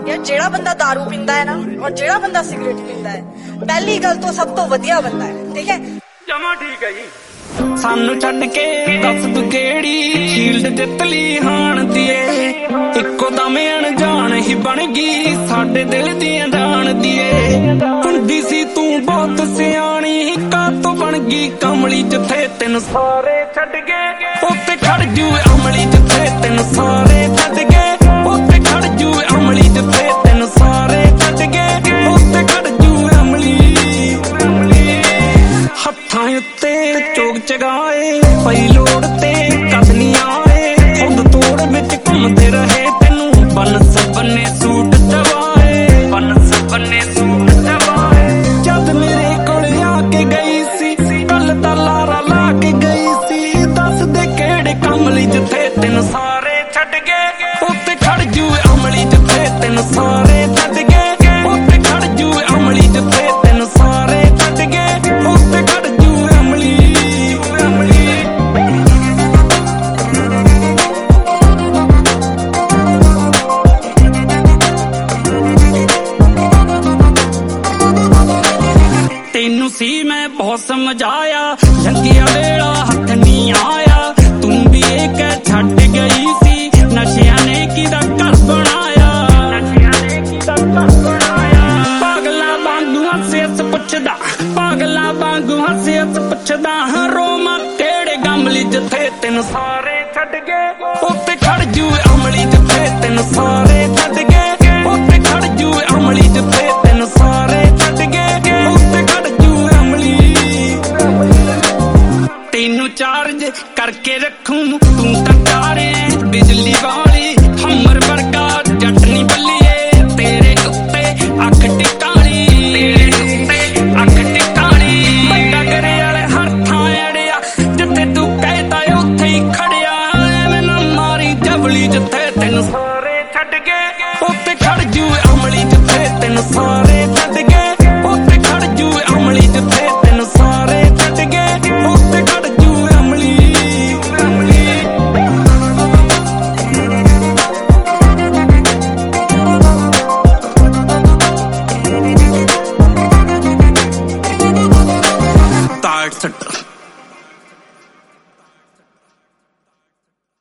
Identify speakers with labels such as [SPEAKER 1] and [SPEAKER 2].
[SPEAKER 1] यार जेड़ा बंदा दारू पींदा है ना और जेड़ा बंदा सिगरेट पींदा है, पहली गल तो सब तो वधिया बंदा है, ठीक है?
[SPEAKER 2] जमा ठीक है जी। सानू छड्ड के दस तू केड़ी शील्ड जितली हाण दिए, इक्को दम अनजान ही बन गई साडे दिल दी जान दिए। हुंदी सी तू बहुत सियाणी कातों बन गई कमली, जिथे तेन सारे छड्ड गए उत्ते खड़ जू अमली, जिथे तेन सारे छड्ड गए उत्ते खड़ जू अमली, जिथे तेन सारे छड्ड गए उत्ते खड़ जू अमली। हत्थां उत्ते चोग चगाए पई लोड़ ते कद नहीं आए, खुद तोड़ विच घुमदे रहे तेनू बन सबने सूट चवाए, बन सबने सूट चवाए। जद मेरे कोल आके गई सी गल दा लारा ला के गई सी, दस दे केड़े कमली जिथे तेन सारे छड्ड गए उत्ते खड़ जू अमली, जिथे तेन सारे छड्ड गए उत्ते खड़ जू अमली, जिथे तेन सारे छड्ड गए उत्ते खड़ जू अमली। तेनू सी मैं बहुत समझाया, लंघिया वेला हथ नहीं आया, तू भी एक छड्ड गई सी, नशिया ने किदा घर बनाया, नशिया ने किदा घर बनाया। पागला वांगू हंस पुछदा, पागला वांगू हंस पुछदा, रोमा तेड़े गमली, जिथे तेन सारे छड्ड गए उत्ते खड़ जू अमली, जिथे तेन सारे छड्ड गए उत्ते खड़ जू अमली, जिथे तेन सारे छड्ड गए उत्ते खड़ जू अमली। तेनू चार्ज करके रखूं तू तारे बिजली वाली, हमर वर्गा जट नी बल्लिए, तेरे उत्ते अख टिकाली, तेरे उत्ते अख टिकाली। बंदा करे वाले हर थां अड़िया, जिथे तू कहता उत्थे ही खड़िया, एवें ना मारी जबली, जिथे तेन सारे छड्ड गए उत्ते खड़ जू अमली, जिथे तेन सारे